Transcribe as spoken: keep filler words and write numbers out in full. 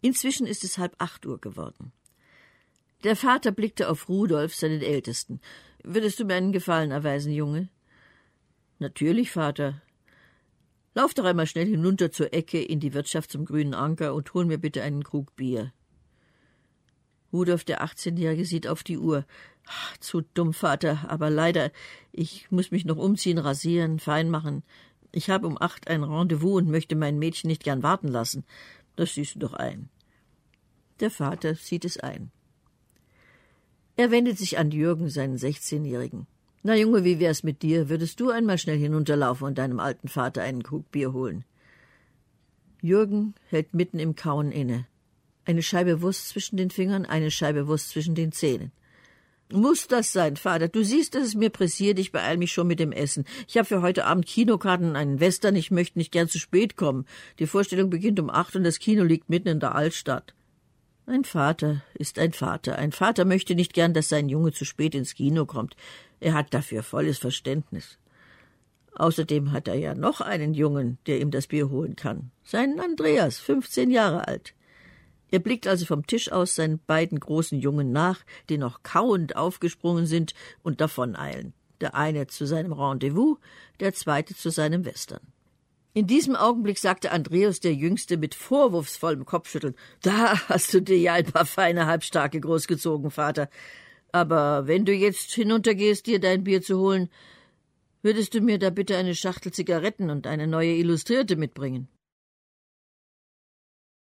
Inzwischen ist es halb acht Uhr geworden. Der Vater blickte auf Rudolf, seinen Ältesten. »Würdest du mir einen Gefallen erweisen, Junge?« »Natürlich, Vater. Lauf doch einmal schnell hinunter zur Ecke in die Wirtschaft zum Grünen Anker und hol mir bitte einen Krug Bier.« Rudolf, der achtzehnjährige, sieht auf die Uhr. Ach, zu dumm, Vater, aber leider, ich muss mich noch umziehen, rasieren, fein machen. Ich habe um acht ein Rendezvous und möchte mein Mädchen nicht gern warten lassen. Das siehst du doch ein. Der Vater sieht es ein. Er wendet sich an Jürgen, seinen sechzehnjährigen. »Na, Junge, wie wär's mit dir? Würdest du einmal schnell hinunterlaufen und deinem alten Vater einen Krug Bier holen?« Jürgen hält mitten im Kauen inne. Eine Scheibe Wurst zwischen den Fingern, eine Scheibe Wurst zwischen den Zähnen. »Muss das sein, Vater? Du siehst, dass es mir pressiert. Ich beeil mich schon mit dem Essen. Ich habe für heute Abend Kinokarten und einen Western. Ich möchte nicht gern zu spät kommen. Die Vorstellung beginnt um acht und das Kino liegt mitten in der Altstadt.« Ein Vater ist ein Vater. Ein Vater möchte nicht gern, dass sein Junge zu spät ins Kino kommt. Er hat dafür volles Verständnis. Außerdem hat er ja noch einen Jungen, der ihm das Bier holen kann. Seinen Andreas, fünfzehn Jahre alt. Er blickt also vom Tisch aus seinen beiden großen Jungen nach, die noch kauend aufgesprungen sind und davoneilen. Der eine zu seinem Rendezvous, der zweite zu seinem Western. In diesem Augenblick sagte Andreas, der Jüngste, mit vorwurfsvollem Kopfschütteln: »Da hast du dir ja ein paar feine Halbstarke großgezogen, Vater. Aber wenn du jetzt hinuntergehst, dir dein Bier zu holen, würdest du mir da bitte eine Schachtel Zigaretten und eine neue Illustrierte mitbringen?«